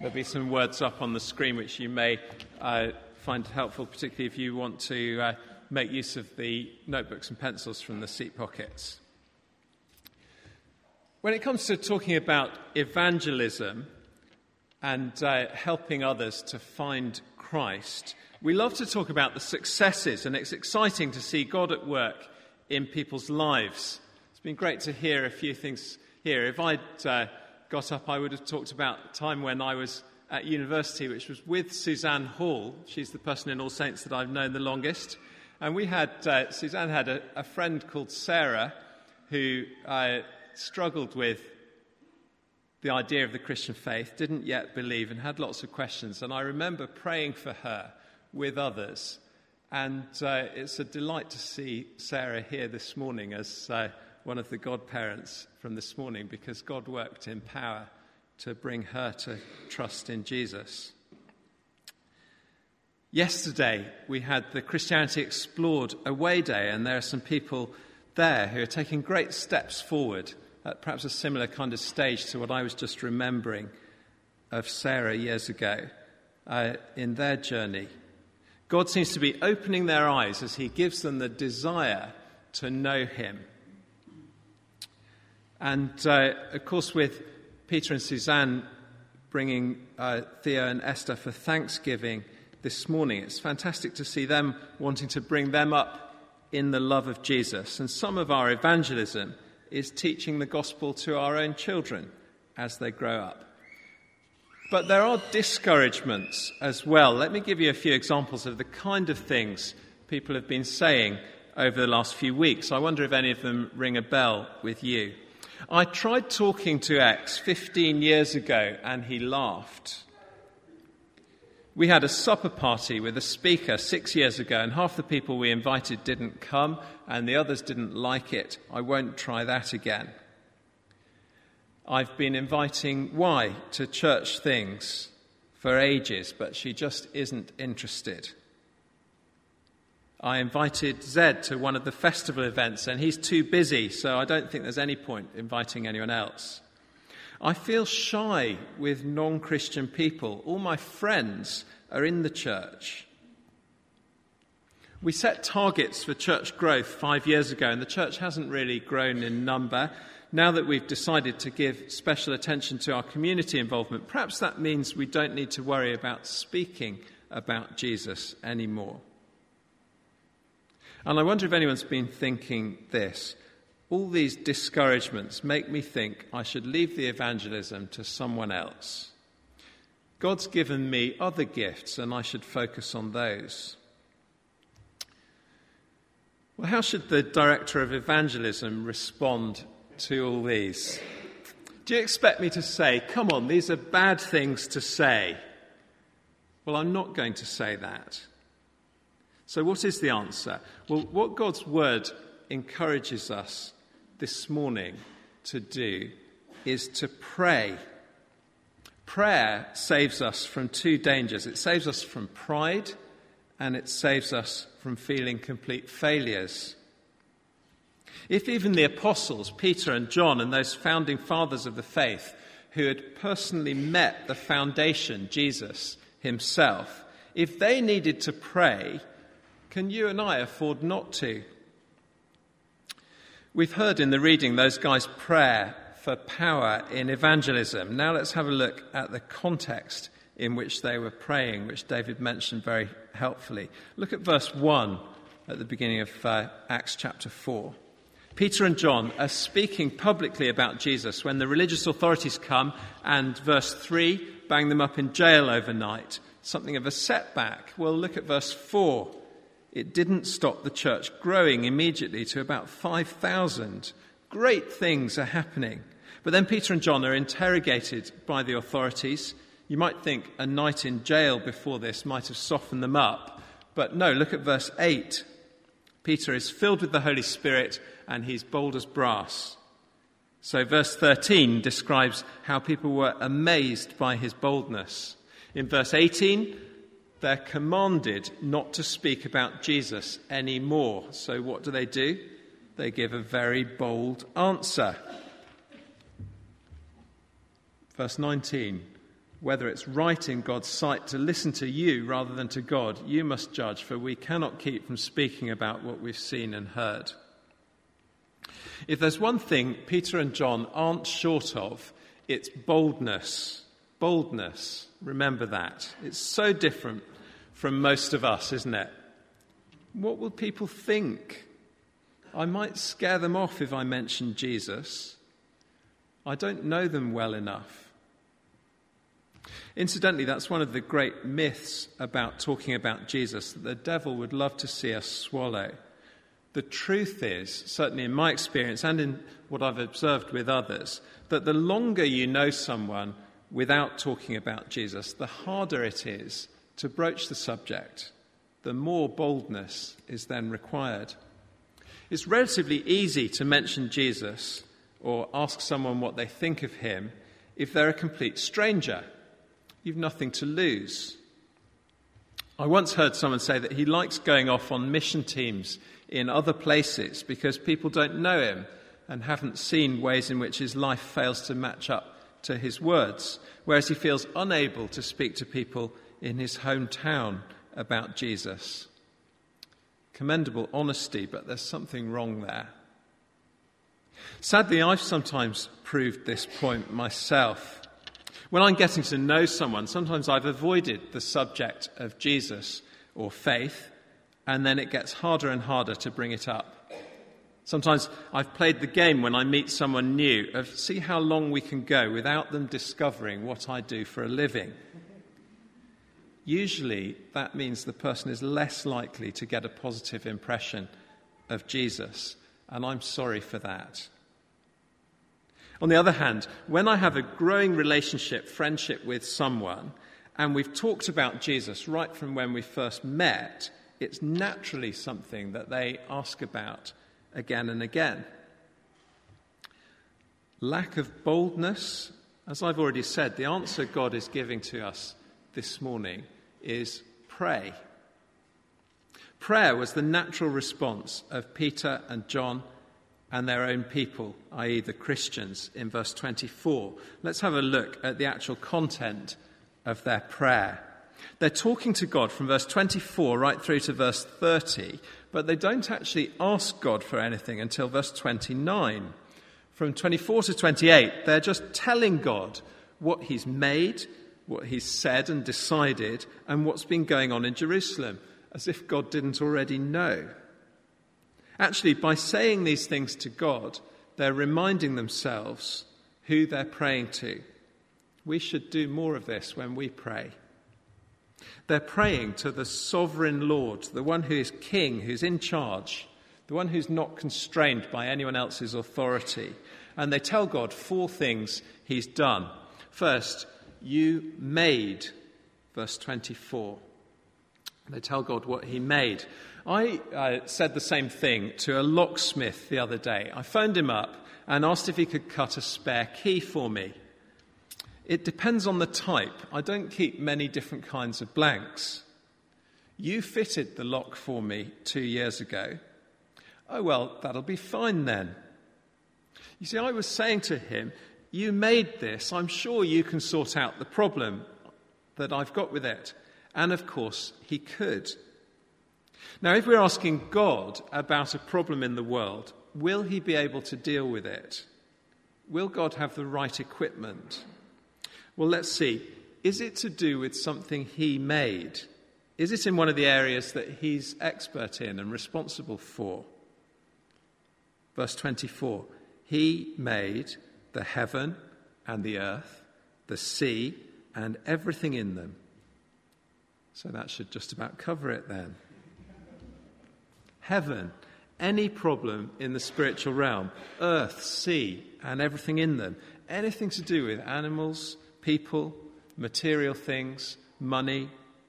There'll be some words up on the screen which you may find helpful, particularly if you want to make use of the notebooks and pencils from the seat pockets. When it comes to talking about evangelism and helping others to find Christ, we love to talk about the successes, and it's exciting to see God at work in people's lives. It's been great to hear a few things here. If I'd got up, I would have talked about the time when I was at university, which was with Suzanne Hall. She's the person in All Saints that I've known the longest. And we had, Suzanne had a friend called Sarah who struggled with the idea of the Christian faith, didn't yet believe, and had lots of questions. And I remember praying for her with others. And it's a delight to see Sarah here this morning as one of the godparents from this morning, because God worked in power to bring her to trust in Jesus. Yesterday, we had the Christianity Explored Away Day, and there are some people there who are taking great steps forward at perhaps a similar kind of stage to what I was just remembering of Sarah years ago in their journey. God seems to be opening their eyes as he gives them the desire to know him. And, of course, with Peter and Suzanne bringing Theo and Esther for Thanksgiving this morning, it's fantastic to see them wanting to bring them up in the love of Jesus. And some of our evangelism is teaching the gospel to our own children as they grow up. But there are discouragements as well. Let me give you a few examples of the kind of things people have been saying over the last few weeks. I wonder if any of them ring a bell with you. I tried talking to X 15 years ago and he laughed. We had a supper party with a speaker 6 years ago, and half the people we invited didn't come and the others didn't like it. I won't try that again. I've been inviting Y to church things for ages, but she just isn't interested. I invited Z to one of the festival events, and he's too busy, so I don't think there's any point inviting anyone else. I feel shy with non-Christian people. All my friends are in the church. We set targets for church growth 5 years ago, and the church hasn't really grown in number. Now that we've decided to give special attention to our community involvement, perhaps that means we don't need to worry about speaking about Jesus anymore. And I wonder if anyone's been thinking this. All these discouragements make me think I should leave the evangelism to someone else. God's given me other gifts and I should focus on those. Well, how should the director of evangelism respond to all these? Do you expect me to say, come on, these are bad things to say? Well, I'm not going to say that. So what is the answer? Well, what God's word encourages us this morning to do is to pray. Prayer saves us from two dangers. It saves us from pride, and it saves us from feeling complete failures. If even the apostles, Peter and John, and those founding fathers of the faith who had personally met the foundation, Jesus himself, if they needed to pray, can you and I afford not to? We've heard in the reading those guys' prayer for power in evangelism. Now let's have a look at the context in which they were praying, which David mentioned very helpfully. Look at verse 1 at the beginning of Acts chapter 4. Peter and John are speaking publicly about Jesus when the religious authorities come and, verse 3, bang them up in jail overnight. Something of a setback. Well, look at verse 4. It didn't stop the church growing immediately to about 5,000. Great things are happening. But then Peter and John are interrogated by the authorities. You might think a night in jail before this might have softened them up. But no, look at verse 8. Peter is filled with the Holy Spirit and he's bold as brass. So verse 13 describes how people were amazed by his boldness. In verse 18, they're commanded not to speak about Jesus anymore. So what do? They give a very bold answer. Verse 19, whether it's right in God's sight to listen to you rather than to God, you must judge, for we cannot keep from speaking about what we've seen and heard. If there's one thing Peter and John aren't short of, it's boldness. Boldness, remember that. It's so different from most of us, isn't it? What will people think? I might scare them off if I mention Jesus. I don't know them well enough. Incidentally, that's one of the great myths about talking about Jesus that the devil would love to see us swallow. The truth is, certainly in my experience and in what I've observed with others, that the longer you know someone without talking about Jesus, the harder it is to broach the subject. The more boldness is then required. It's relatively easy to mention Jesus or ask someone what they think of him if they're a complete stranger. You've nothing to lose. I once heard someone say that he likes going off on mission teams in other places because people don't know him and haven't seen ways in which his life fails to match up to his words, whereas he feels unable to speak to people in his hometown about Jesus. Commendable honesty, but there's something wrong there. Sadly, I've sometimes proved this point myself. When I'm getting to know someone, sometimes I've avoided the subject of Jesus or faith, and then it gets harder and harder to bring it up. Sometimes I've played the game when I meet someone new of see how long we can go without them discovering what I do for a living. Usually that means the person is less likely to get a positive impression of Jesus, and I'm sorry for that. On the other hand, when I have a growing relationship, friendship with someone, and we've talked about Jesus right from when we first met, it's naturally something that they ask about again and again. Lack of boldness, as I've already said, the answer God is giving to us this morning is pray. Prayer was the natural response of Peter and John and their own people, i.e. the Christians, in verse 24. Let's have a look at the actual content of their prayer. They're talking to God from verse 24 right through to verse 30, but they don't actually ask God for anything until verse 29. From 24 to 28, they're just telling God what he's made, what he's said and decided, and what's been going on in Jerusalem, as if God didn't already know. Actually, by saying these things to God, they're reminding themselves who they're praying to. We should do more of this when we pray. They're praying to the sovereign Lord, the one who is king, who's in charge, the one who's not constrained by anyone else's authority. And they tell God 4 things he's done. First, you made, verse 24. They tell God what he made. I said the same thing to a locksmith the other day. I phoned him up and asked if he could cut a spare key for me. It depends on the type. I don't keep many different kinds of blanks. You fitted the lock for me 2 years ago. Oh, well, that'll be fine then. You see, I was saying to him, you made this. I'm sure you can sort out the problem that I've got with it. And of course, he could. Now, if we're asking God about a problem in the world, will he be able to deal with it? Will God have the right equipment? Well, let's see. Is it to do with something he made? Is it in one of the areas that he's expert in and responsible for? Verse 24, he made the heaven and the earth, the sea, and everything in them. So that should just about cover it then. Heaven, any problem in the spiritual realm, earth, sea, and everything in them, anything to do with animals, people, material things, money.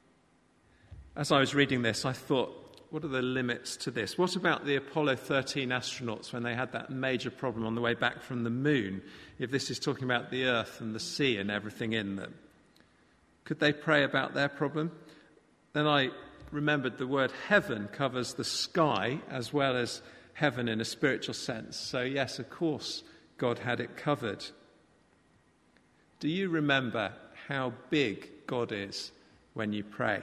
As I was reading this, I thought, what are the limits to this? What about the Apollo 13 astronauts when they had that major problem on the way back from the moon, if this is talking about the earth and the sea and everything in them? Could they pray about their problem? Then I remembered the word heaven covers the sky as well as heaven in a spiritual sense. So yes, of course, God had it covered. Do you remember how big God is when you pray.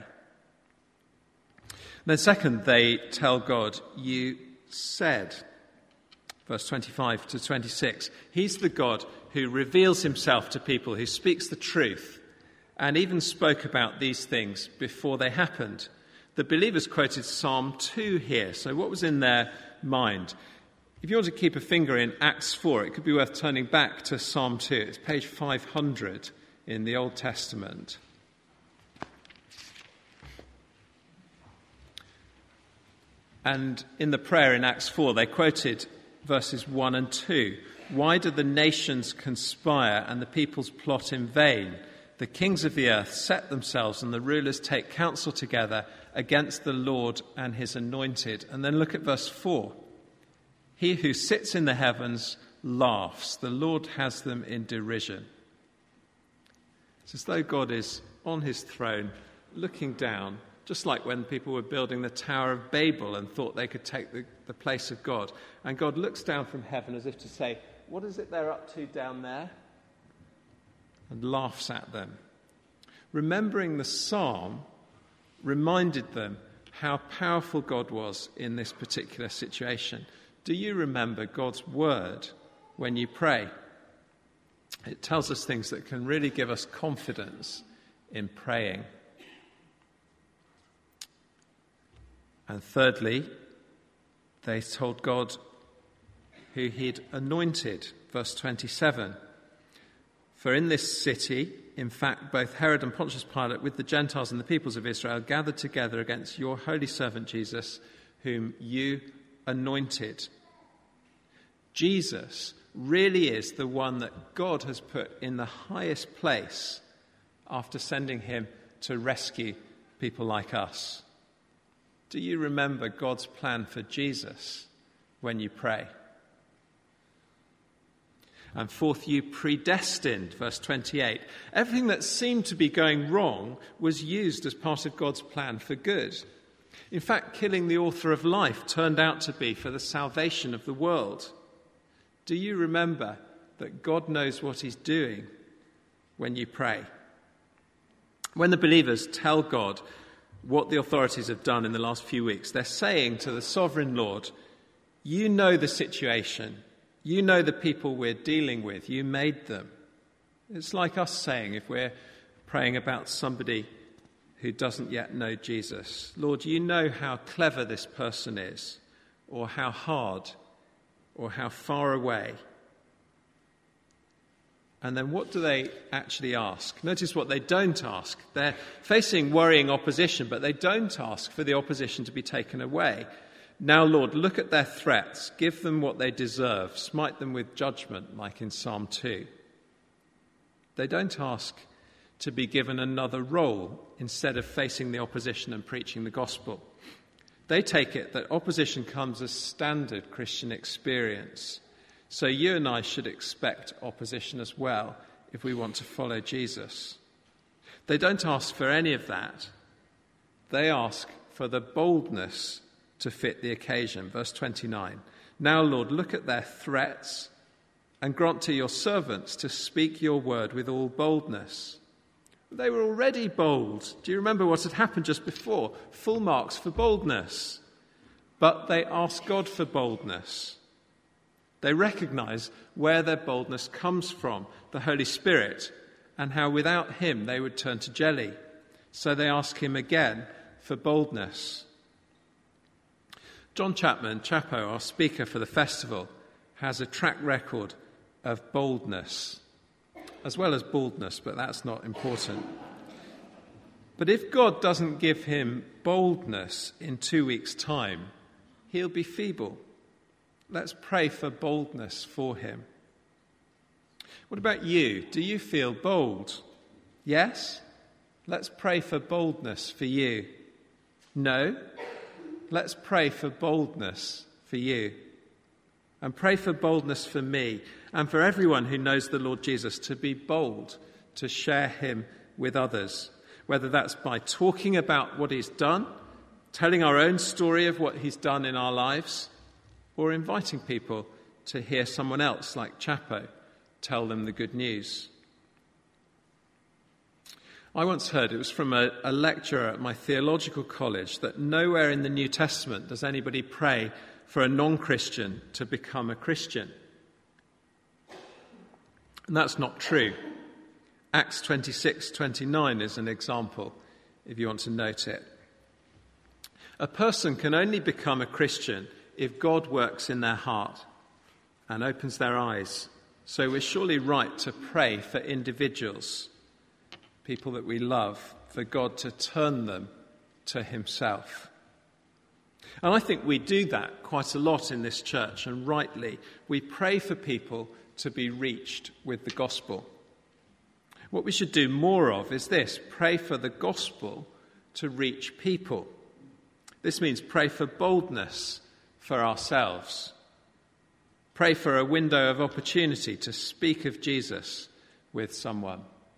Then second, they tell God, you said, verse 25 to 26, he's the God who reveals himself to people, who speaks the truth, and even spoke about these things before they happened. The believers quoted Psalm 2 here, so what was in their mind? If you want to keep a finger in Acts 4, it could be worth turning back to Psalm 2. It's page 500 in the Old Testament. And in the prayer in Acts 4, they quoted verses 1 and 2. Why do the nations conspire and the peoples plot in vain? The kings of the earth set themselves and the rulers take counsel together against the Lord and his anointed. And then look at verse 4. He who sits in the heavens laughs. The Lord has them in derision. It's as though God is on his throne looking down, just like when people were building the Tower of Babel and thought they could take the place of God. And God looks down from heaven as if to say, what is it they're up to down there? And laughs at them. Remembering the psalm reminded them how powerful God was in this particular situation. Do you remember God's word when you pray? It tells us things that can really give us confidence in praying. And thirdly, they told God who he'd anointed. Verse 27. For in this city, in fact, both Herod and Pontius Pilate with the Gentiles and the peoples of Israel gathered together against your holy servant Jesus, whom you anointed. Jesus really is the one that God has put in the highest place after sending him to rescue people like us. Do you remember God's plan for Jesus when you pray? And fourth, you predestined, verse 28. Everything that seemed to be going wrong was used as part of God's plan for good. In fact, killing the author of life turned out to be for the salvation of the world. Do you remember that God knows what he's doing when you pray? When the believers tell God what the authorities have done in the last few weeks, they're saying to the sovereign Lord, you know the situation. You know the people we're dealing with. You made them. It's like us saying, if we're praying about somebody who doesn't yet know Jesus, Lord, you know how clever this person is, or how hard, or how far away. And then what do they actually ask? Notice what they don't ask. They're facing worrying opposition, but they don't ask for the opposition to be taken away. Now, Lord, look at their threats. Give them what they deserve. Smite them with judgment, like in Psalm 2. They don't ask to be given another role instead of facing the opposition and preaching the gospel. They take it that opposition comes as standard Christian experience. So you and I should expect opposition as well if we want to follow Jesus. They don't ask for any of that. They ask for the boldness to fit the occasion. Verse 29. Now, Lord, look at their threats and grant to your servants to speak your word with all boldness. They were already bold. Do you remember what had happened just before? Full marks for boldness. But they ask God for boldness. They recognize where their boldness comes from, the Holy Spirit, and how without him they would turn to jelly. So they ask him again for boldness. John Chapman, Chapo, our speaker for the festival, has a track record of boldness, as well as baldness, but that's not important. But if God doesn't give him boldness in 2 weeks' time, he'll be feeble. Let's pray for boldness for him. What about you? Do you feel bold? Yes? Let's pray for boldness for you. No? Let's pray for boldness for you. And pray for boldness for me and for everyone who knows the Lord Jesus, to be bold, to share him with others. Whether that's by talking about what he's done, telling our own story of what he's done in our lives, or inviting people to hear someone else like Chapo tell them the good news. I once heard, it was from a lecturer at my theological college, that nowhere in the New Testament does anybody pray for a non-Christian to become a Christian. And that's not true. Acts 26:29 is an example, if you want to note it. A person can only become a Christian if God works in their heart and opens their eyes. So we're surely right to pray for individuals, people that we love, for God to turn them to himself. And I think we do that quite a lot in this church, and rightly. We pray for people to be reached with the gospel. What we should do more of is this: pray for the gospel to reach people. This means pray for boldness for ourselves. Pray for a window of opportunity to speak of Jesus with someone.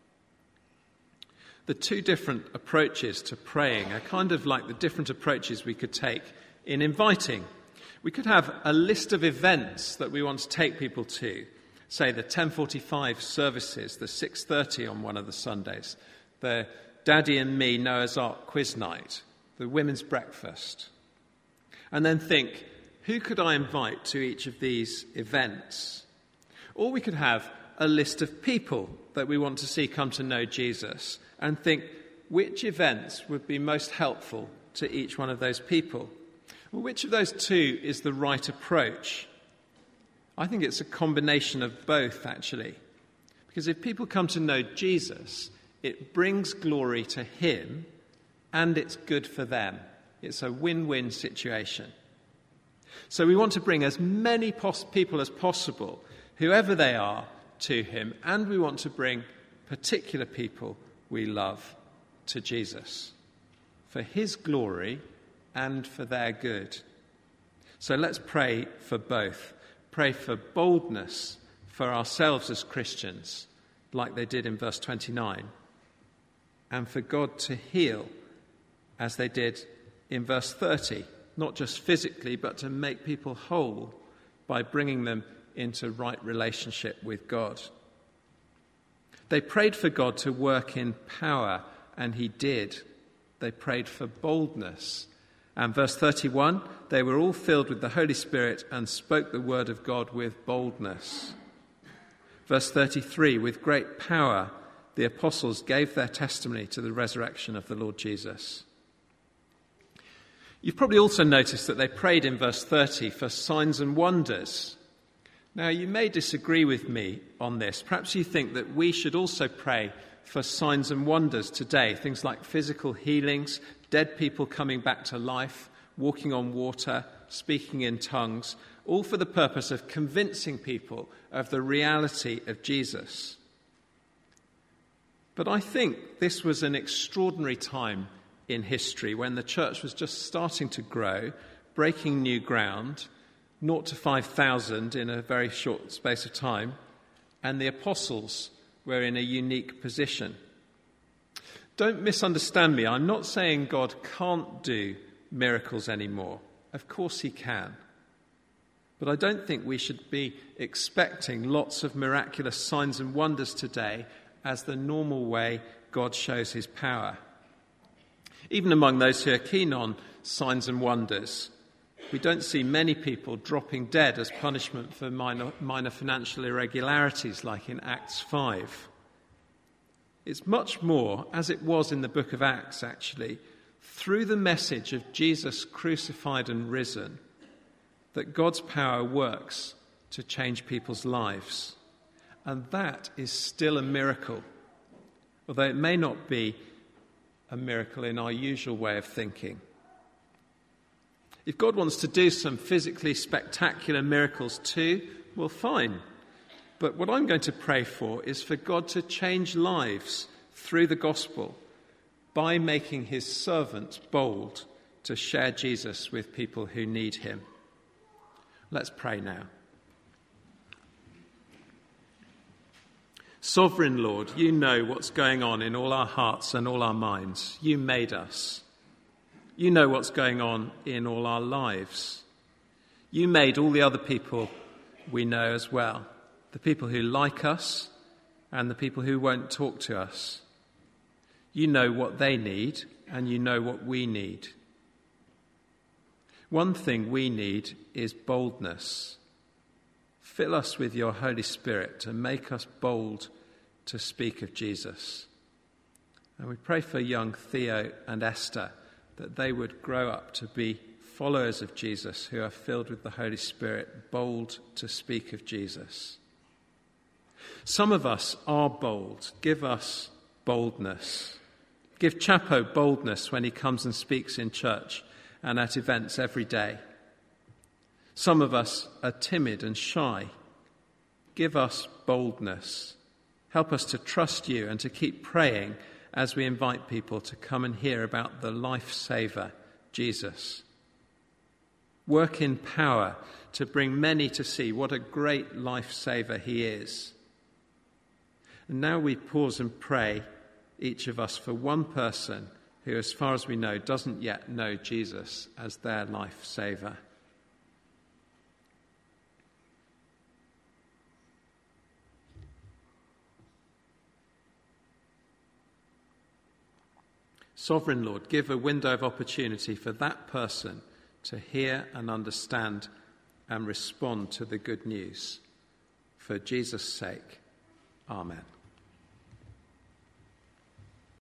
The two different approaches to praying are kind of like the different approaches we could take in inviting. We could have a list of events that we want to take people to, say the 10:45 services, the 6:30 on one of the Sundays, the Daddy and Me Noah's Ark quiz night, the women's breakfast, and then think, who could I invite to each of these events? Or we could have a list of people that we want to see come to know Jesus and think, which events would be most helpful to each one of those people? Well, which of those two is the right approach? I think it's a combination of both, actually. Because if people come to know Jesus, it brings glory to him and it's good for them. It's a win-win situation. So we want to bring as many people as possible, whoever they are, to him, and we want to bring particular people we love to Jesus for his glory and for their good. So let's pray for both. Pray for boldness for ourselves as Christians, like they did in verse 29, and for God to heal, as they did in verse 30, not just physically, but to make people whole by bringing them into right relationship with God. They prayed for God to work in power, and he did. They prayed for boldness. And verse 31, they were all filled with the Holy Spirit and spoke the word of God with boldness. Verse 33, with great power, the apostles gave their testimony to the resurrection of the Lord Jesus. You've probably also noticed that they prayed in verse 30 for signs and wonders. Now, you may disagree with me on this. Perhaps you think that we should also pray for signs and wonders today, things like physical healings, dead people coming back to life, walking on water, speaking in tongues, all for the purpose of convincing people of the reality of Jesus. But I think this was an extraordinary time in history when the church was just starting to grow, breaking new ground, 0 to 5,000 in a very short space of time, and the apostles were in a unique position. Don't misunderstand me. I'm not saying God can't do miracles anymore. Of course he can. But I don't think we should be expecting lots of miraculous signs and wonders today as the normal way God shows his power. Even among those who are keen on signs and wonders, we don't see many people dropping dead as punishment for minor financial irregularities like in Acts 5. It's much more, as it was in the book of Acts actually, through the message of Jesus crucified and risen, that God's power works to change people's lives. And that is still a miracle, although it may not be a miracle in our usual way of thinking. If God wants to do some physically spectacular miracles too, well, fine. But what I'm going to pray for is for God to change lives through the gospel by making his servants bold to share Jesus with people who need him. Let's pray now. Sovereign Lord, you know what's going on in all our hearts and all our minds. You made us. You know what's going on in all our lives. You made all the other people we know as well, the people who like us and the people who won't talk to us. You know what they need, and you know what we need. One thing we need is boldness. Fill us with your Holy Spirit to make us bold to speak of Jesus. And we pray for young Theo and Esther, that they would grow up to be followers of Jesus who are filled with the Holy Spirit, bold to speak of Jesus. Some of us are bold. Give us boldness. Give Chapo boldness when he comes and speaks in church and at events every day. Some of us are timid and shy. Give us boldness. Help us to trust you and to keep praying as we invite people to come and hear about the life-saver, Jesus. Work in power to bring many to see what a great life-saver he is. And now we pause and pray, each of us, for one person who, as far as we know, doesn't yet know Jesus as their life-saver. Sovereign Lord, give a window of opportunity for that person to hear and understand and respond to the good news. For Jesus' sake, amen.